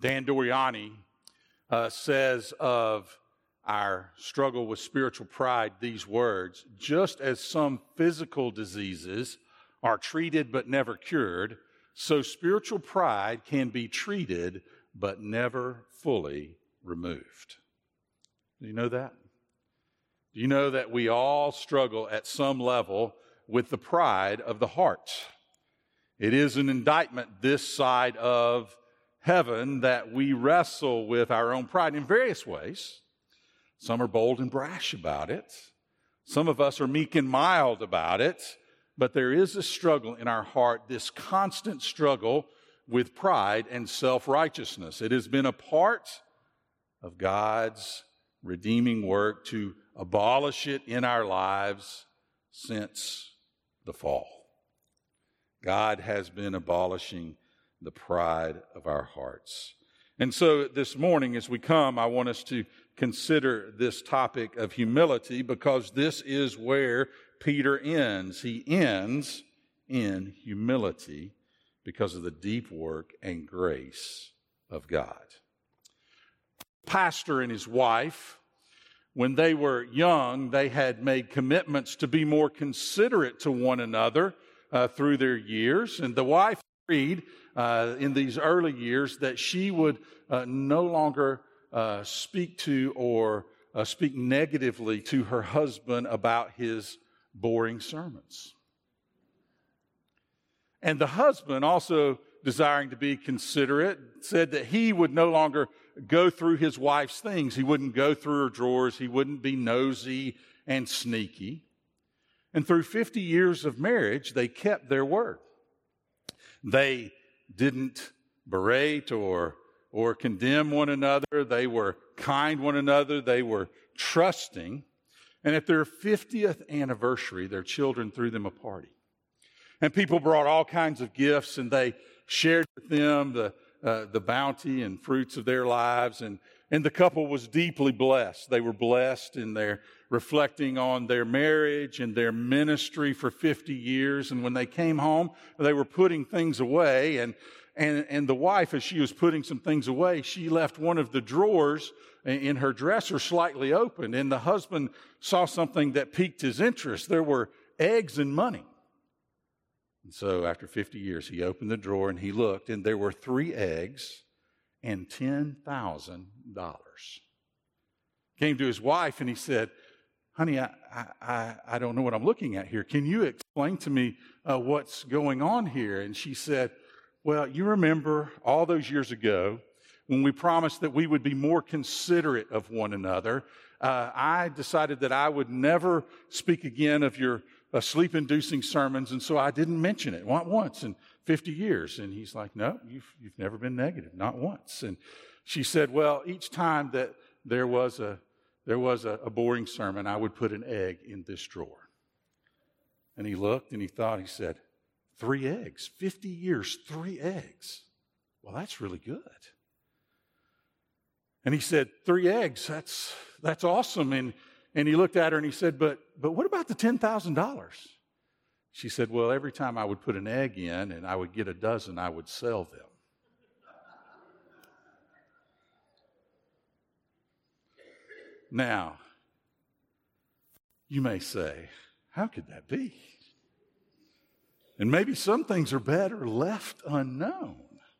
Dan Doriani says of our struggle with spiritual pride these words: just as some physical diseases are treated but never cured, so spiritual pride can be treated but never fully removed. Do you know that? Do you know that we all struggle at some level with the pride of the heart? It is an indictment this side of heaven that we wrestle with our own pride in various ways. Some are bold and brash about it. Some of us are meek and mild about it. But there is a struggle in our heart, this constant struggle with pride and self-righteousness. It has been a part of God's redeeming work to abolish it in our lives since the fall. God has been abolishing the pride of our hearts. And so this morning as we come, I want us to consider this topic of humility, because this is where Peter ends. He ends in humility because of the deep work and grace of God. Pastor and his wife, when they were young, they had made commitments to be more considerate to one another through their years. And the wife agreed in these early years that she would no longer speak to or speak negatively to her husband about his boring sermons. And the husband, also desiring to be considerate, said that he would no longer go through his wife's things. He wouldn't go through her drawers. He wouldn't be nosy and sneaky. And through 50 years of marriage, they kept their word. They didn't berate or condemn one another. They were kind one another. They were trusting. And at their 50th anniversary, their children threw them a party. And people brought all kinds of gifts, and they shared with them the bounty and fruits of their lives. And the couple was deeply blessed. They were blessed in their reflecting on their marriage and their ministry for 50 years. And when they came home, they were putting things away. And the wife, as she was putting some things away, she left one of the drawers in her dresser slightly open. And the husband saw something that piqued his interest. There were eggs and money. And so after 50 years, he opened the drawer and he looked, and there were 3 eggs and $10,000. Came to his wife and he said, "Honey, I don't know what I'm looking at here. Can you explain to me what's going on here?" And she said, "Well, you remember all those years ago when we promised that we would be more considerate of one another. I decided that I would never speak again of your sleep-inducing sermons, and so I didn't mention it, not once in 50 years. And he's like, "No, you've never been negative, not once." And she said, "Well, each time that there was a boring sermon, I would put an egg in this drawer." And he looked and he thought, he said, 3 eggs, 50 years, 3 eggs. Well, that's really good. And he said, 3 eggs, that's awesome. And he looked at her and he said, but what about the $10,000? She said, "Well, every time I would put an egg in and I would get a dozen, I would sell them." Now, you may say, how could that be? And maybe some things are better left unknown.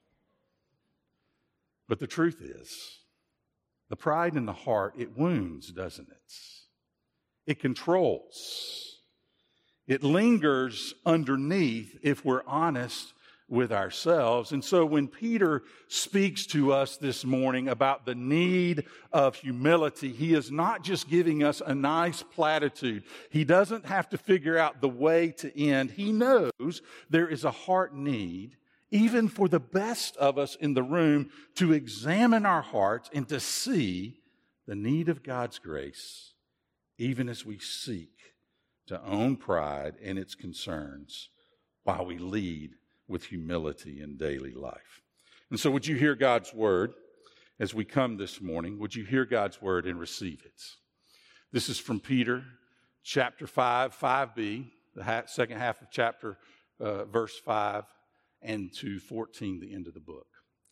But the truth is, the pride in the heart, it wounds, doesn't it? It controls. It lingers underneath if we're honest with ourselves. And so when Peter speaks to us this morning about the need of humility, he is not just giving us a nice platitude. He doesn't have to figure out the way to end. He knows there is a heart need, even for the best of us in the room, to examine our hearts and to see the need of God's grace, even as we seek to own pride and its concerns while we lead with humility in daily life. And so would you hear God's word as we come this morning? Would you hear God's word and receive it? This is from Peter, chapter 5, 5b, the second half of chapter verse 5, and to 14, the end of the book.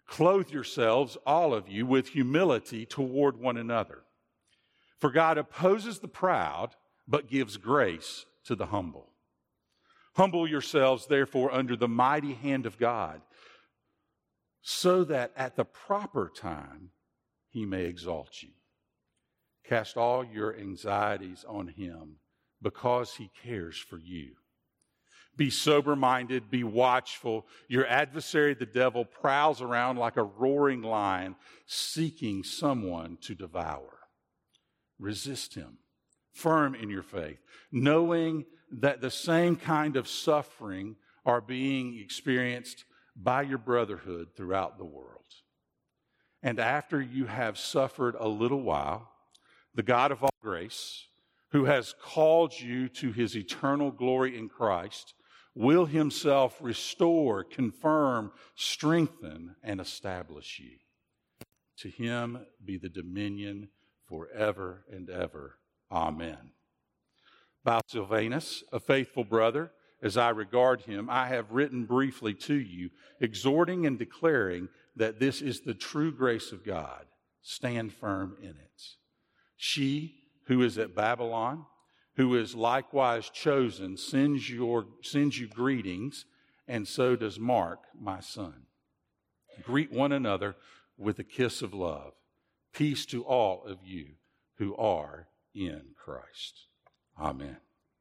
Clothe yourselves, all of you, with humility toward one another. For God opposes the proud, but gives grace to the humble. Humble yourselves, therefore, under the mighty hand of God, so that at the proper time he may exalt you. Cast all your anxieties on him, because he cares for you. Be sober-minded, be watchful. Your adversary, the devil, prowls around like a roaring lion, seeking someone to devour. Resist him, firm in your faith, knowing that the same kind of suffering are being experienced by your brotherhood throughout the world. And after you have suffered a little while, the God of all grace, who has called you to his eternal glory in Christ, will himself restore, confirm, strengthen, and establish you. To him be the dominion forever and ever. Amen. By Silvanus, a faithful brother, as I regard him, I have written briefly to you, exhorting and declaring that this is the true grace of God. Stand firm in it. She who is at Babylon, who is likewise chosen, sends you greetings, and so does Mark, my son. Greet one another with a kiss of love. Peace to all of you who are in Christ. Amen.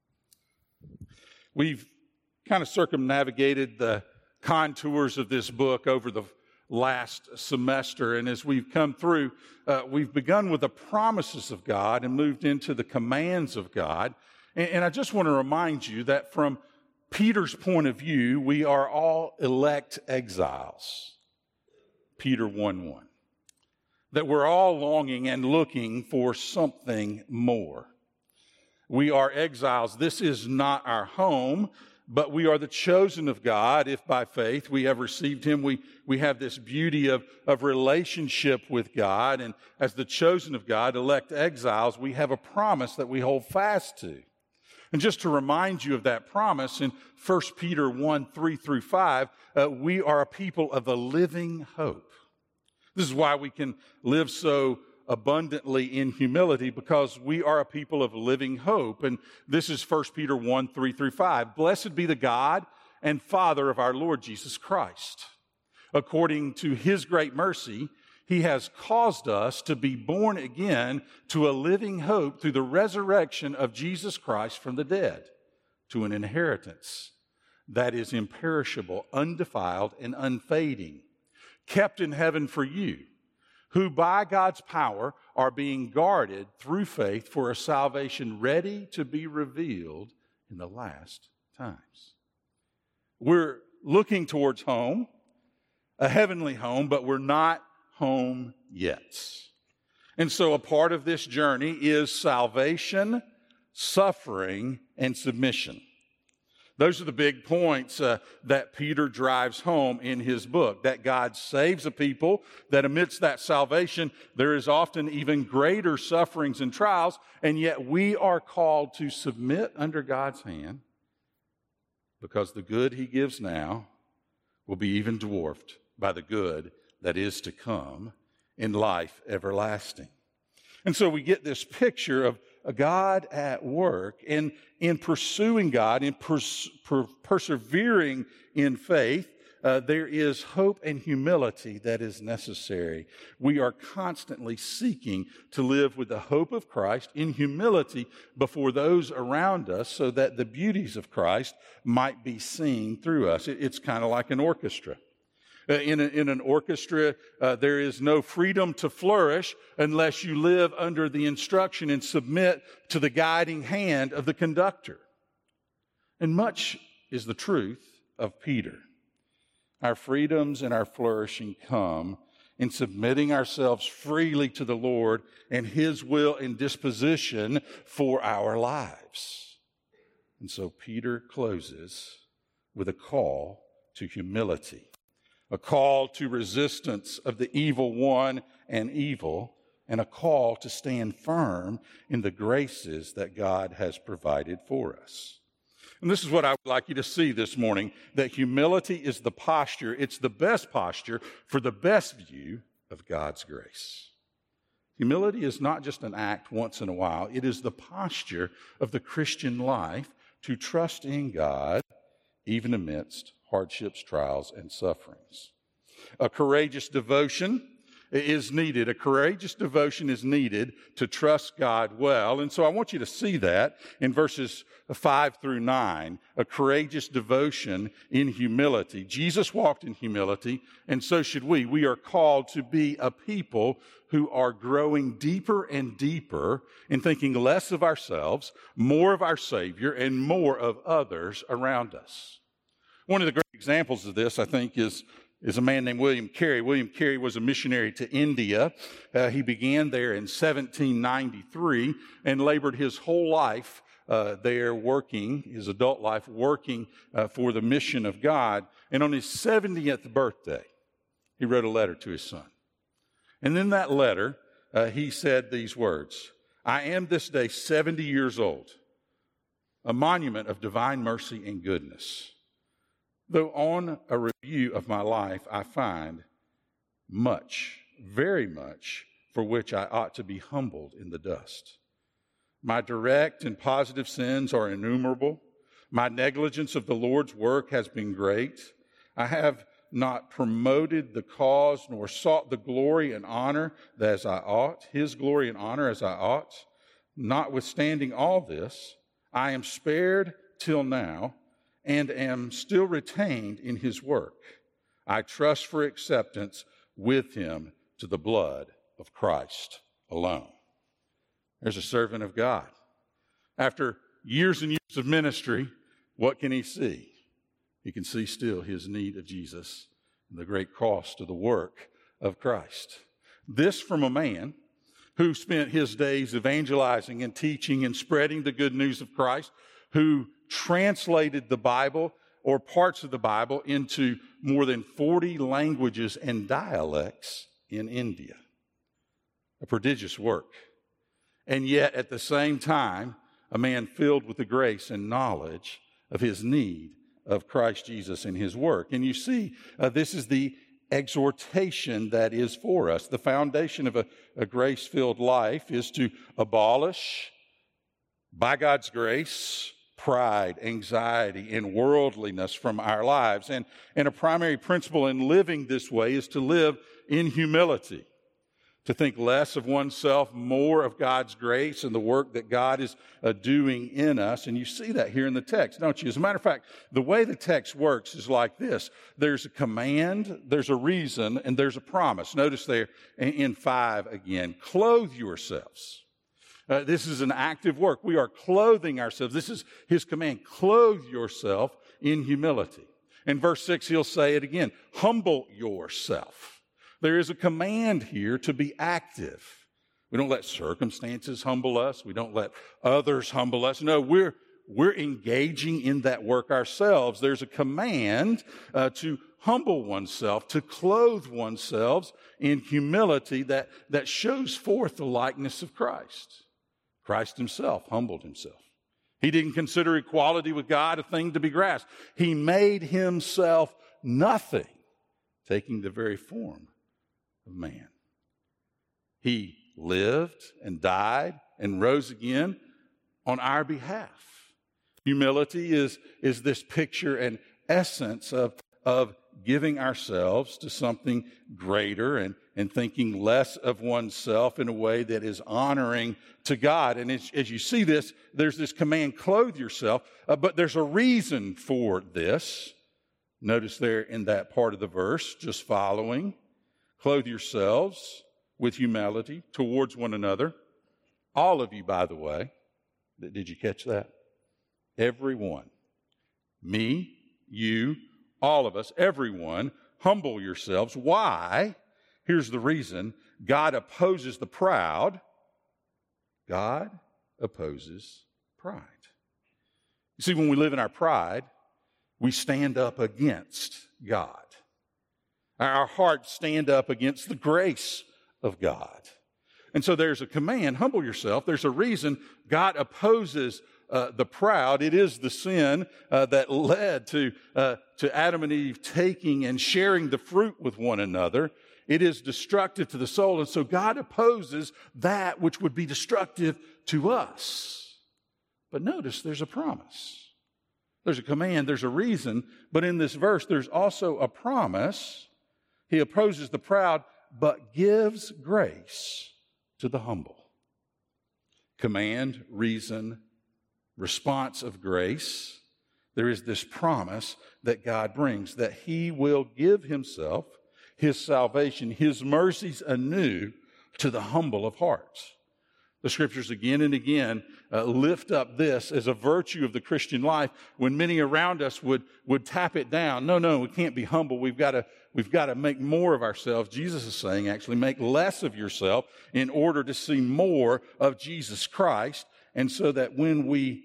We've kind of circumnavigated the contours of this book over the last semester, and as we've come through, we've begun with the promises of God and moved into the commands of God. And I just want to remind you that from Peter's point of view, we are all elect exiles. Peter 1:1. That we're all longing and looking for something more. We are exiles. This is not our home, but we are the chosen of God. If by faith we have received him, we have this beauty of relationship with God. And as the chosen of God, elect exiles, we have a promise that we hold fast to. And just to remind you of that promise, in 1 Peter 1:3-5, we are a people of a living hope. This is why we can live so abundantly in humility, because we are a people of living hope. And this is 1 Peter 1:3-5. Blessed be the God and Father of our Lord Jesus Christ. According to his great mercy, he has caused us to be born again to a living hope through the resurrection of Jesus Christ from the dead, to an inheritance that is imperishable, undefiled, and unfading, kept in heaven for you, who by God's power are being guarded through faith for a salvation ready to be revealed in the last times. We're looking towards home, a heavenly home, but we're not home yet. And so a part of this journey is salvation, suffering, and submission. Those are the big points that Peter drives home in his book, that God saves a people, that amidst that salvation, there is often even greater sufferings and trials, and yet we are called to submit under God's hand, because the good he gives now will be even dwarfed by the good that is to come in life everlasting. And so we get this picture of a God at work, and in pursuing God, in persevering in faith, there is hope and humility that is necessary. We are constantly seeking to live with the hope of Christ in humility before those around us, so that the beauties of Christ might be seen through us. It's kind of like an orchestra. In an orchestra, there is no freedom to flourish unless you live under the instruction and submit to the guiding hand of the conductor. And much is the truth of Peter. Our freedoms and our flourishing come in submitting ourselves freely to the Lord and his will and disposition for our lives. And so Peter closes with a call to humility. A call to resistance of the evil one and evil, and a call to stand firm in the graces that God has provided for us. And this is what I would like you to see this morning, that humility is the posture, it's the best posture for the best view of God's grace. Humility is not just an act once in a while, it is the posture of the Christian life to trust in God even amidst hardships, trials, and sufferings. A courageous devotion is needed. A courageous devotion is needed to trust God well. And so I want you to see that in verses 5 through 9, a courageous devotion in humility. Jesus walked in humility, and so should we. We are called to be a people who are growing deeper and deeper in thinking less of ourselves, more of our Savior, and more of others around us. One of the great examples of this, I think, is a man named William Carey. William Carey was a missionary to India. He began there in 1793 and labored his whole life there working, his adult life working for the mission of God. And on his 70th birthday, he wrote a letter to his son. And in that letter, he said these words, "I am this day 70 years old, a monument of divine mercy and goodness. Though on a review of my life, I find much, very much, for which I ought to be humbled in the dust. My direct and positive sins are innumerable. My negligence of the Lord's work has been great. I have not promoted the cause nor sought the glory and honor as I ought, his glory and honor as I ought. Notwithstanding all this, I am spared till now, and am still retained in his work. I trust for acceptance with him to the blood of Christ alone." There's a servant of God. After years and years of ministry, what can he see? He can see still his need of Jesus and the great cost of the work of Christ. This from a man who spent his days evangelizing and teaching and spreading the good news of Christ, who translated the Bible or parts of the Bible into more than 40 languages and dialects in India. A prodigious work. And yet, at the same time, a man filled with the grace and knowledge of his need of Christ Jesus and his work. And you see, this is the exhortation that is for us. The foundation of a grace-filled life is to abolish, by God's grace, pride, anxiety, and worldliness from our lives. And a primary principle in living this way is to live in humility, to think less of oneself, more of God's grace and the work that God is doing in us. And you see that here in the text, don't you? As a matter of fact, the way the text works is like this. There's a command, there's a reason, and there's a promise. Notice there in 5 again, clothe yourselves. This is an active work. We are clothing ourselves. This is his command. Clothe yourself in humility. In verse 6, he'll say it again. Humble yourself. There is a command here to be active. We don't let circumstances humble us. We don't let others humble us. No, we're engaging in that work ourselves. There's a command to humble oneself, to clothe oneself in humility that shows forth the likeness of Christ. Christ himself humbled himself. He didn't consider equality with God a thing to be grasped. He made himself nothing, taking the very form of man. He lived and died and rose again on our behalf. Humility is this picture and essence of giving ourselves to something greater and thinking less of oneself in a way that is honoring to God. And as you see this, there's this command, clothe yourself, but there's a reason for this. Notice there in that part of the verse, just following, clothe yourselves with humility towards one another. All of you, by the way, did you catch that? Everyone. Me, you, all of us, everyone, humble yourselves. Why? Here's the reason. God opposes the proud. God opposes pride. You see, when we live in our pride, we stand up against God. Our hearts stand up against the grace of God. And so there's a command, humble yourself. There's a reason. God opposes the proud. It is the sin that led to Adam and Eve taking and sharing the fruit with one another. It is destructive to the soul, and so God opposes that which would be destructive to us. But notice there's a promise. There's a command, there's a reason, but in this verse there's also a promise. He opposes the proud, but gives grace to the humble. Command, reason, response of grace. There is this promise that God brings, that He will give Himself, His salvation, His mercies anew to the humble of hearts. The Scriptures again and again lift up this as a virtue of the Christian life when many around us would tap it down. No, we can't be humble. We've got to make more of ourselves. Jesus is saying, actually, make less of yourself in order to see more of Jesus Christ. And so that when we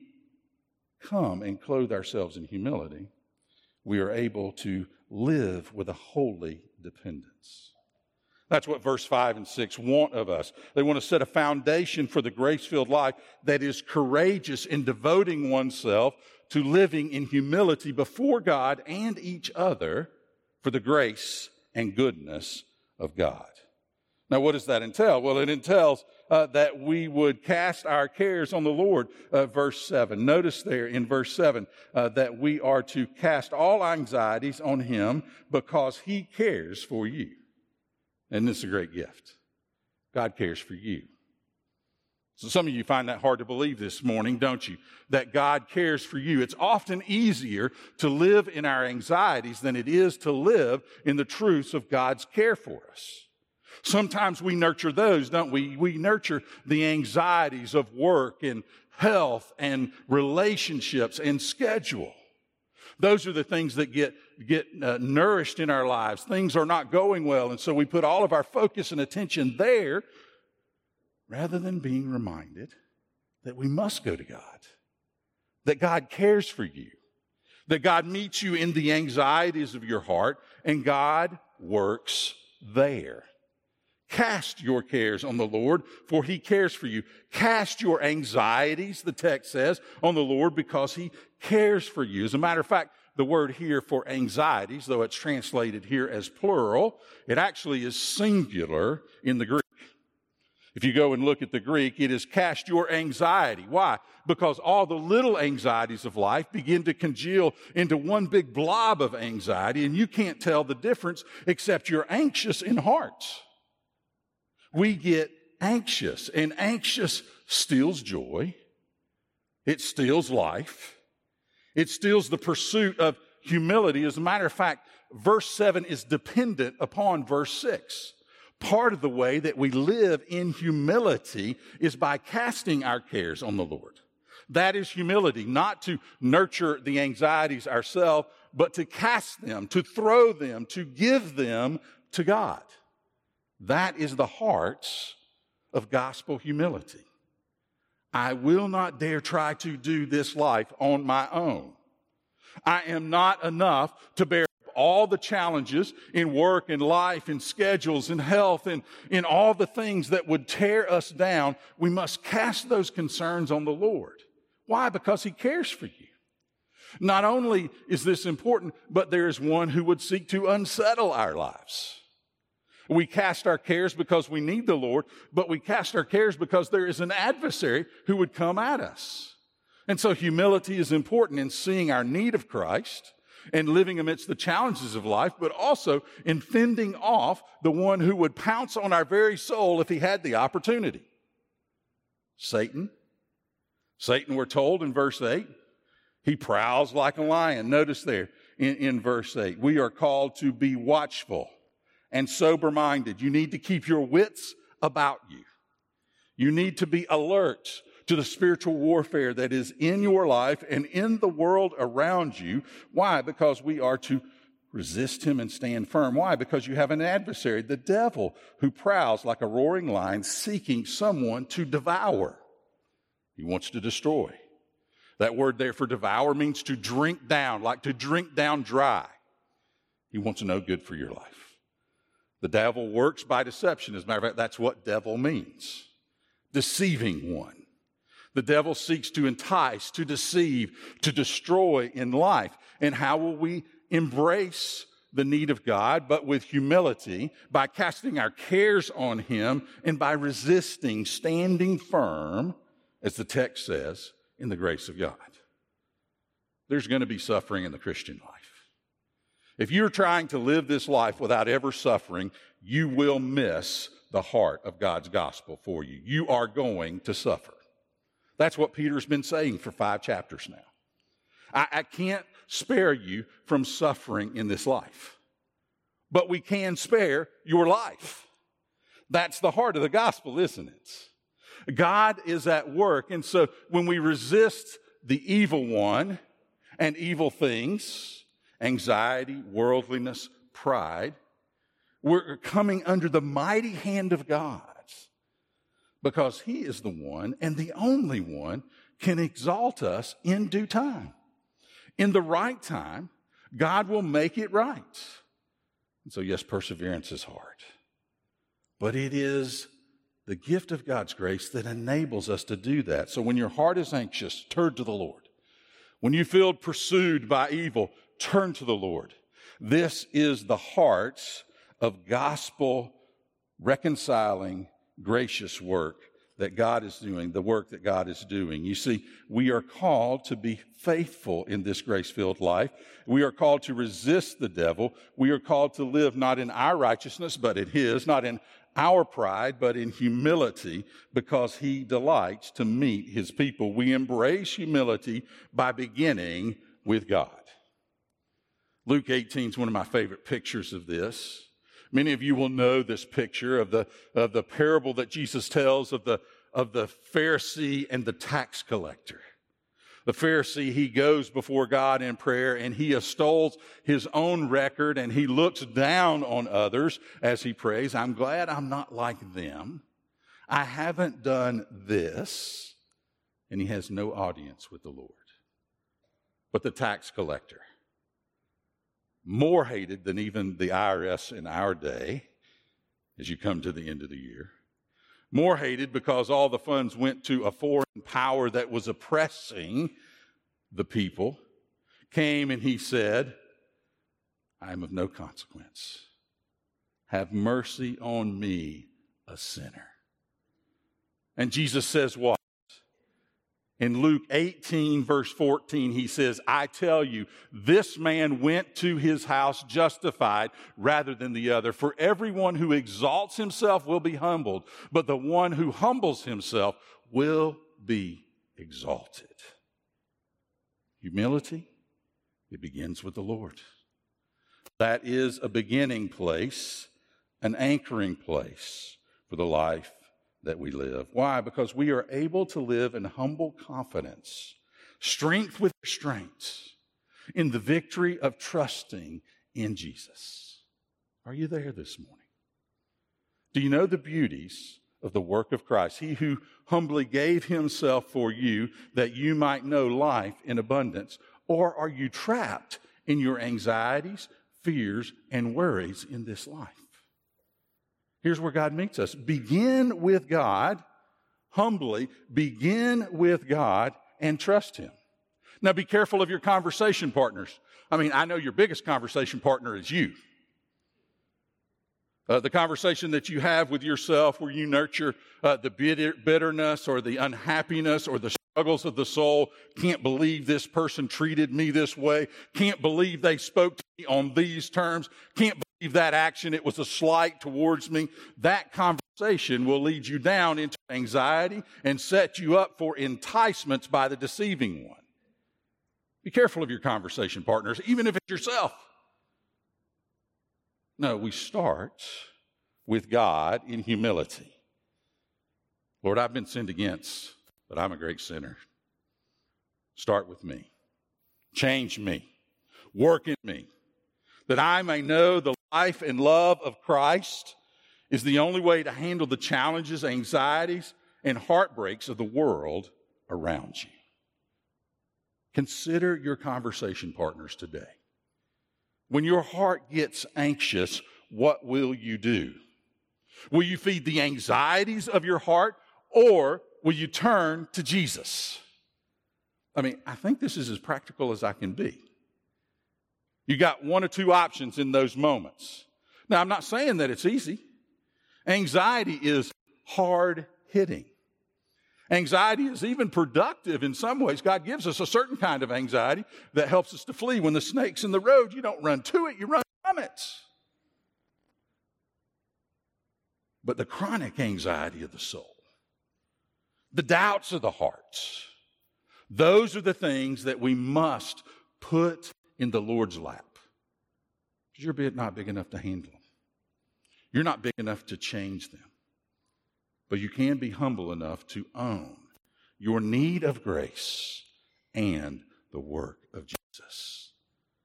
come and clothe ourselves in humility, we are able to live with a holy dependence. That's what verse 5 and 6 want of us. They want to set a foundation for the grace-filled life that is courageous in devoting oneself to living in humility before God and each other for the grace and goodness of God. Now, what does that entail? Well, it entails that we would cast our cares on the Lord, verse 7. Notice there in verse 7 that we are to cast all anxieties on Him because He cares for you. And this is a great gift. God cares for you. So some of you find that hard to believe this morning, don't you? That God cares for you. It's often easier to live in our anxieties than it is to live in the truths of God's care for us. Sometimes we nurture those, don't we? We nurture the anxieties of work and health and relationships and schedule. Those are the things that get nourished in our lives. Things are not going well, and so we put all of our focus and attention there rather than being reminded that we must go to God, that God cares for you, that God meets you in the anxieties of your heart, and God works there. Cast your cares on the Lord, for He cares for you. Cast your anxieties, the text says, on the Lord because He cares for you. As a matter of fact, the word here for anxieties, though it's translated here as plural, it actually is singular in the Greek. If you go and look at the Greek, it is cast your anxiety. Why? Because all the little anxieties of life begin to congeal into one big blob of anxiety, and you can't tell the difference except you're anxious in heart. We get anxious, and anxious steals joy. It steals life. It steals the pursuit of humility. As a matter of fact, verse 7 is dependent upon verse 6. Part of the way that we live in humility is by casting our cares on the Lord. That is humility, not to nurture the anxieties ourselves, but to cast them, to throw them, to give them to God. That is the heart of gospel humility. I will not dare try to do this life on my own. I am not enough to bear all the challenges in work and life and schedules and health and in all the things that would tear us down. We must cast those concerns on the Lord. Why? Because He cares for you. Not only is this important, but there is one who would seek to unsettle our lives. We cast our cares because we need the Lord, but we cast our cares because there is an adversary who would come at us. And so humility is important in seeing our need of Christ and living amidst the challenges of life, but also in fending off the one who would pounce on our very soul if he had the opportunity. Satan, we're told in verse 8, he prowls like a lion. Notice there in verse 8, we are called to be watchful and sober-minded. You need to keep your wits about you. You need to be alert to the spiritual warfare that is in your life and in the world around you. Why? Because we are to resist him and stand firm. Why? Because you have an adversary, the devil, who prowls like a roaring lion seeking someone to devour. He wants to destroy. That word there for devour means to drink down, like to drink down dry. He wants no good for your life. The devil works by deception. As a matter of fact, that's what devil means. Deceiving one. The devil seeks to entice, to deceive, to destroy in life. And how will we embrace the need of God, but with humility, by casting our cares on Him and by resisting, standing firm, as the text says, in the grace of God? There's going to be suffering in the Christian life. If you're trying to live this life without ever suffering, you will miss the heart of God's gospel for you. You are going to suffer. That's what Peter's been saying for 5 chapters now. I can't spare you from suffering in this life, but we can spare your life. That's the heart of the gospel, isn't it? God is at work, and so when we resist the evil one and evil things, anxiety, worldliness, pride, we're coming under the mighty hand of God, because He is the one and the only one can exalt us in due time. In the right time, God will make it right. And so yes, perseverance is hard, but it is the gift of God's grace that enables us to do that. So when your heart is anxious, turn to the Lord. When you feel pursued by evil, turn to the Lord. This is the heart of gospel reconciling, gracious work that God is doing, the work that God is doing. You see, we are called to be faithful in this grace-filled life. We are called to resist the devil. We are called to live not in our righteousness, but in His, not in our pride, but in humility, because He delights to meet His people. We embrace humility by beginning with God. Luke 18 is one of my favorite pictures of this. Many of you will know this picture of the parable that Jesus tells of the Pharisee and the tax collector. The Pharisee, he goes before God in prayer and he extols his own record and he looks down on others as he prays. I'm glad I'm not like them. I haven't done this. And he has no audience with the Lord. But the tax collector, more hated than even the IRS in our day, as you come to the end of the year. More hated because all the funds went to a foreign power that was oppressing the people. Came and he said, I am of no consequence. Have mercy on me, a sinner. And Jesus says what? In Luke 18, verse 14, he says, I tell you, this man went to his house justified rather than the other. For everyone who exalts himself will be humbled, but the one who humbles himself will be exalted. Humility, it begins with the Lord. That is a beginning place, an anchoring place for the life that we live. Why? Because we are able to live in humble confidence, strength with strength, in the victory of trusting in Jesus. Are you there this morning? Do you know the beauties of the work of Christ? He who humbly gave Himself for you that you might know life in abundance. Or are you trapped in your anxieties, fears, and worries in this life? Here's where God meets us. Begin with God, humbly, begin with God and trust Him. Now be careful of your conversation partners. I know your biggest conversation partner is you. The conversation that you have with yourself where you nurture the bitterness or the unhappiness or the struggles of the soul. Can't believe this person treated me this way. Can't believe they spoke to me on these terms. Can't believe that action, it was a slight towards me. That conversation will lead you down into anxiety and set you up for enticements by the deceiving one. Be careful of your conversation partners, even if it's yourself. No, we start with God in humility. Lord, I've been sinned against, but I'm a great sinner. Start with me. Change me. Work in me, that I may know the life and love of Christ is the only way to handle the challenges, anxieties, and heartbreaks of the world around you. Consider your conversation partners today. When your heart gets anxious, what will you do? Will you feed the anxieties of your heart, or will you turn to Jesus? I mean, I think this is as practical as I can be. You got one or two options in those moments. Now, I'm not saying that it's easy. Anxiety is hard-hitting. Anxiety is even productive in some ways. God gives us a certain kind of anxiety that helps us to flee. When the snake's in the road, you don't run to it, you run from it. But the chronic anxiety of the soul, the doubts of the heart, those are the things that we must put in the Lord's lap. Because you're not big enough to handle them. You're not big enough to change them. But you can be humble enough to own your need of grace and the work of Jesus.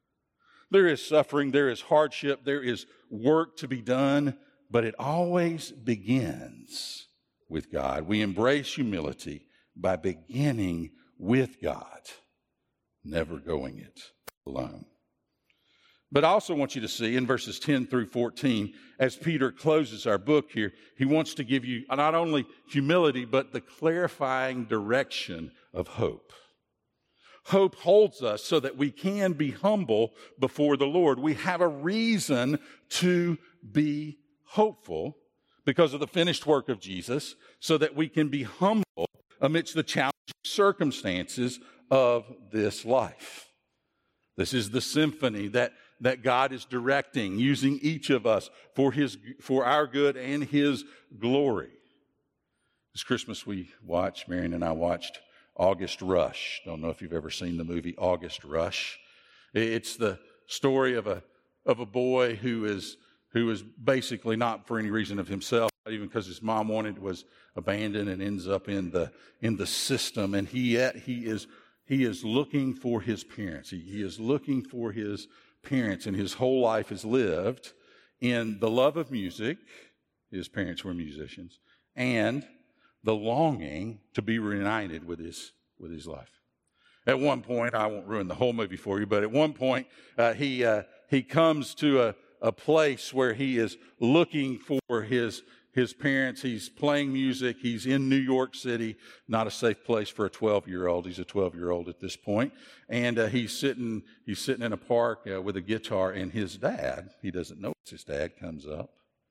There is suffering, there is hardship, there is work to be done, but it always begins with God. We embrace humility by beginning with God, never going it alone. But I also want you to see in verses 10 through 14, as Peter closes our book here, he wants to give you not only humility, but the clarifying direction of hope. Hope holds us so that we can be humble before the Lord. We have a reason to be hopeful because of the finished work of Jesus, so that we can be humble amidst the challenging circumstances of this life. This is the symphony that God is directing, using each of us for our good and His glory. This Christmas Marion and I watched August Rush. Don't know if you've ever seen the movie August Rush. It's the story of a boy who is basically, not for any reason of himself, not even because his mom wanted, was abandoned and ends up in the system, and he is looking for his parents. He is looking for his parents, and his whole life is lived in the love of music. His parents were musicians, and the longing to be reunited with his life. At one point, I won't ruin the whole movie for you, but at one point, he comes to a place where he is looking for his parents. He's playing music. He's in New York City, not a safe place for a 12-year-old. He's a 12-year-old at this point. And he's sitting in a park with a guitar, and his dad, he doesn't know it's his dad, comes up.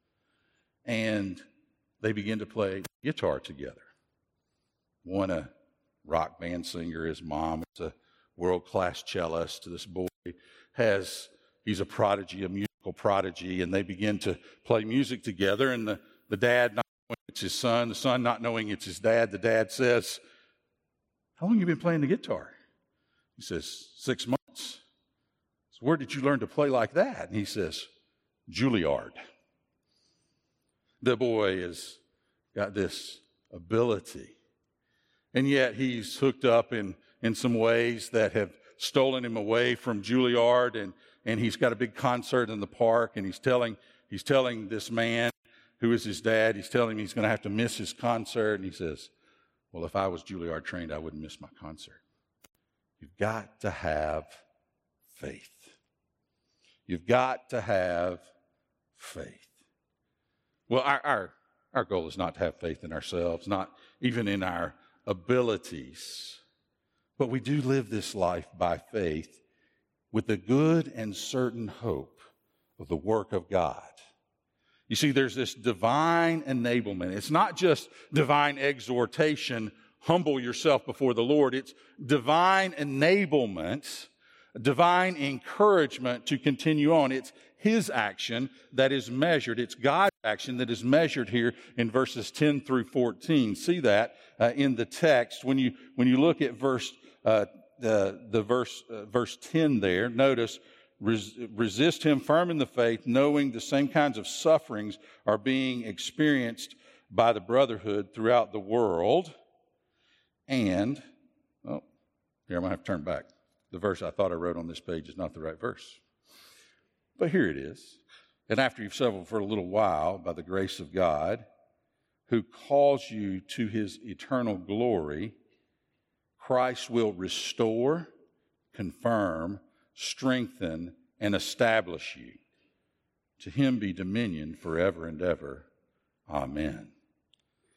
And they begin to play guitar together. One a rock band singer, his mom is a world-class cellist. This boy he's a prodigy, a musical prodigy, and they begin to play music together, and the dad not knowing it's his son, the son not knowing it's his dad, the dad says, "How long have you been playing the guitar?" He says, 6 months. So where did you learn to play like that? And he says, Juilliard. The boy has got this ability, and yet he's hooked up in some ways that have stolen him away from Juilliard, and he's got a big concert in the park, and he's telling this man who is his dad, he's telling him he's going to have to miss his concert, and he says, "Well, if I was Juilliard trained, I wouldn't miss my concert." You've got to have faith. You've got to have faith. Well, our goal is not to have faith in ourselves, not even in our abilities, but we do live this life by faith with the good and certain hope of the work of God. You see, there's this divine enablement. It's not just divine exhortation, humble yourself before the Lord. It's divine enablement, divine encouragement to continue on. It's His action that is measured. It's God's action that is measured here in verses 10 through 14. See that in the text. When you look at verse 10 there, notice, resist him firm in the faith, knowing the same kinds of sufferings are being experienced by the brotherhood throughout the world. And, here I'm going to have to turn back. The verse I thought I wrote on this page is not the right verse. But here it is. And after you've suffered for a little while, by the grace of God, who calls you to His eternal glory, Christ will restore, confirm, strengthen, and establish you. To Him be dominion forever and ever. Amen.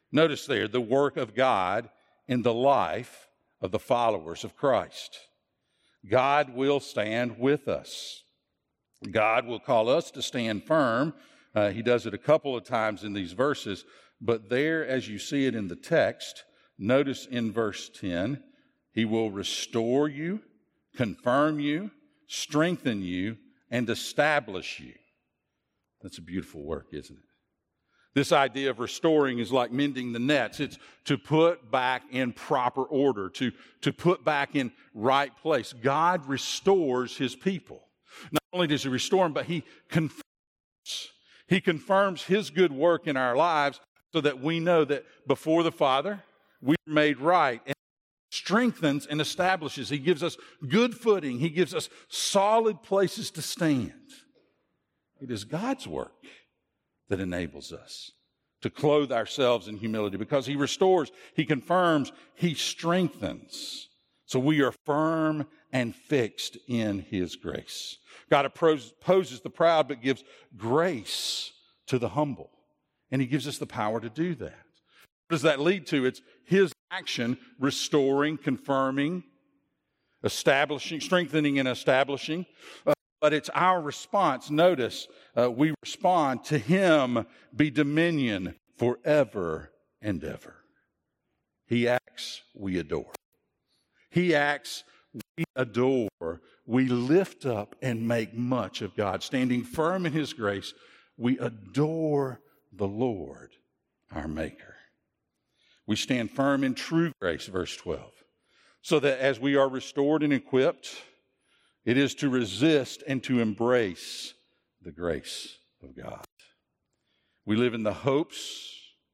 Notice there, the work of God in the life of the followers of Christ. God will stand with us. God will call us to stand firm. He does it a couple of times in these verses, but there, as you see it in the text, notice in verse 10, He will restore you, confirm you, strengthen you, and establish you. That's a beautiful work, isn't it? This idea of restoring is like mending the nets. It's to put back in proper order, to put back in right place. God restores His people. Not only does He restore them, but He confirms. He confirms His good work in our lives so that we know that before the Father, we are made right. And strengthens and establishes. He gives us good footing. He gives us solid places to stand. It is God's work that enables us to clothe ourselves in humility because He restores, He confirms, He strengthens. So we are firm and fixed in His grace. God opposes the proud but gives grace to the humble. And He gives us the power to do that. What does that lead to? It's His action restoring, confirming, establishing, strengthening and establishing. But it's our response. Notice, we respond to Him be dominion forever and ever. He acts, we adore. He acts, we adore. We lift up and make much of God. Standing firm in His grace, we adore the Lord, our Maker. We stand firm in true grace, verse 12, so that as we are restored and equipped, it is to resist and to embrace the grace of God. We live in the hopes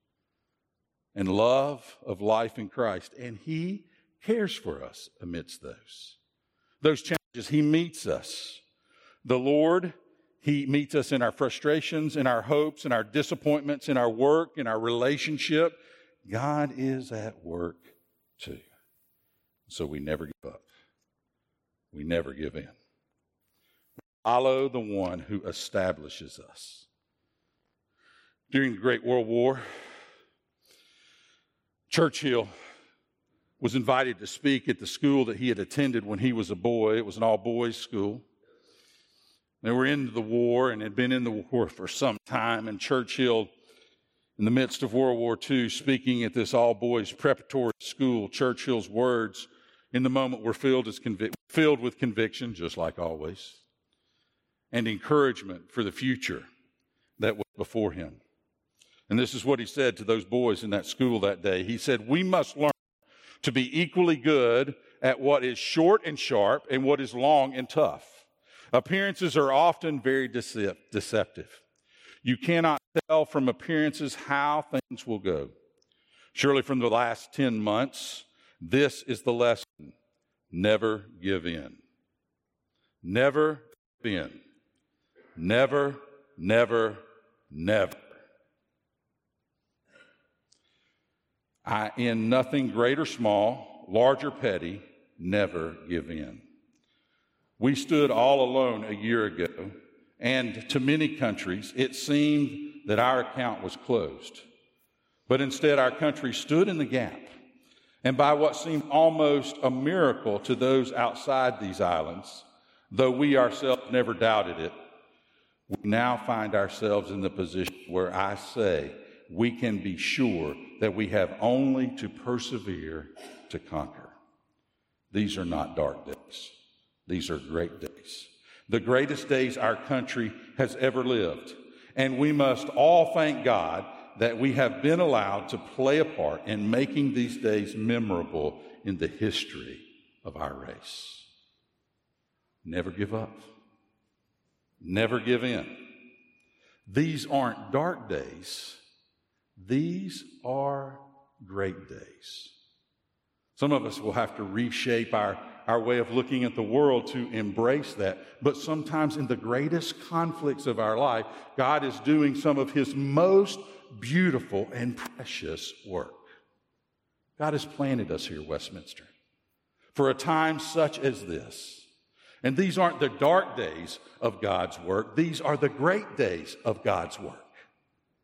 and love of life in Christ, and He cares for us amidst those challenges. He meets us. The Lord, He meets us in our frustrations, in our hopes, in our disappointments, in our work, in our relationship. God is at work too. So we never give up. We never give in. We follow the one who establishes us. During the Great World War, Churchill was invited to speak at the school that he had attended when he was a boy. It was an all-boys school. They were in the war and had been in the war for some time, and Churchill, in the midst of World War II, speaking at this all-boys preparatory school, Churchill's words in the moment were filled with conviction, just like always, and encouragement for the future that was before him. And this is what he said to those boys in that school that day. He said, "We must learn to be equally good at what is short and sharp and what is long and tough. Appearances are often very deceptive. You cannot tell from appearances how things will go. Surely from the last 10 months, this is the lesson. Never give in. Never give in. Never, never, never. In nothing great or small, large or petty, never give in." We stood all alone a year ago, and to many countries, it seemed that our account was closed. But instead, our country stood in the gap. And by what seemed almost a miracle to those outside these islands, though we ourselves never doubted it, we now find ourselves in the position where I say we can be sure that we have only to persevere to conquer. These are not dark days. These are great days. The greatest days our country has ever lived. And we must all thank God that we have been allowed to play a part in making these days memorable in the history of our race. Never give up. Never give in. These aren't dark days. These are great days. Some of us will have to reshape our way of looking at the world to embrace that. But sometimes in the greatest conflicts of our life, God is doing some of His most beautiful and precious work. God has planted us here, Westminster, for a time such as this. And these aren't the dark days of God's work. These are the great days of God's work.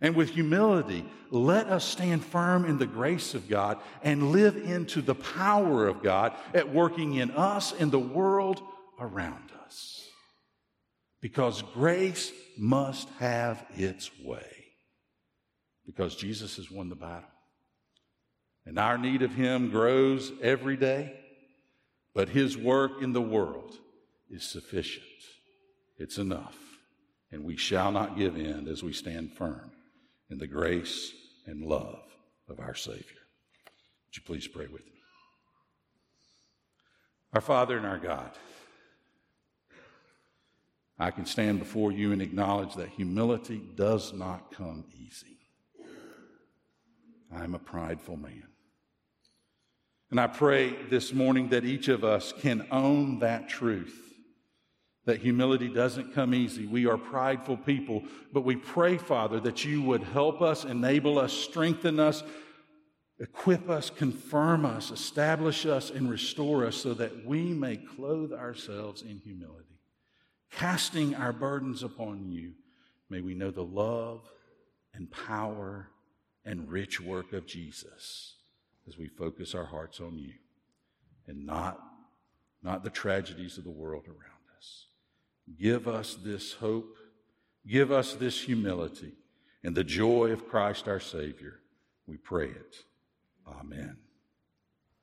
And with humility, let us stand firm in the grace of God and live into the power of God at working in us and the world around us. Because grace must have its way. Because Jesus has won the battle. And our need of Him grows every day, but His work in the world is sufficient. It's enough. And we shall not give in as we stand firm in the grace and love of our Savior. Would you please pray with me? Our Father and our God, I can stand before you and acknowledge that humility does not come easy. I'm a prideful man. And I pray this morning that each of us can own that truth, that humility doesn't come easy. We are prideful people, but we pray, Father, that you would help us, enable us, strengthen us, equip us, confirm us, establish us, and restore us so that we may clothe ourselves in humility. Casting our burdens upon you, may we know the love and power and rich work of Jesus as we focus our hearts on you and not the tragedies of the world around us. Give us this hope, give us this humility, and the joy of Christ our Savior. We pray it. Amen.